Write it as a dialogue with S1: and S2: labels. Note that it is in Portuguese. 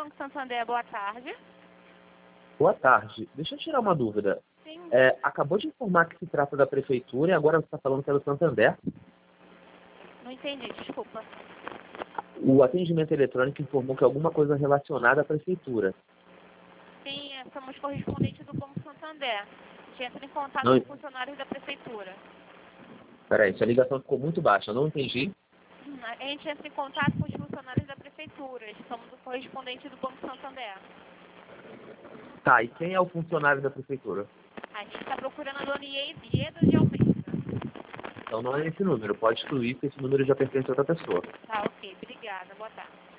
S1: Banco Santander, boa tarde.
S2: Boa tarde. Deixa eu tirar uma dúvida.
S1: Sim.
S2: Acabou de informar que se trata da prefeitura e agora você está falando que é do Santander.
S1: Não entendi, desculpa.
S2: O atendimento eletrônico informou que é alguma coisa relacionada à prefeitura.
S1: Sim, somos correspondentes do Banco Santander. A gente entra em contato
S2: Não.
S1: com funcionários da prefeitura.
S2: Peraí, sua ligação ficou muito baixa, eu não entendi.
S1: A gente entra em contato com os funcionários da prefeitura. Somos o correspondente do Banco Santander.
S2: Tá, e quem é o funcionário da prefeitura?
S1: A gente está procurando a dona Ieda de Almeida.
S2: Então não é esse número, pode excluir, porque esse número já pertence a outra pessoa.
S1: Tá, ok. Obrigada. Boa tarde.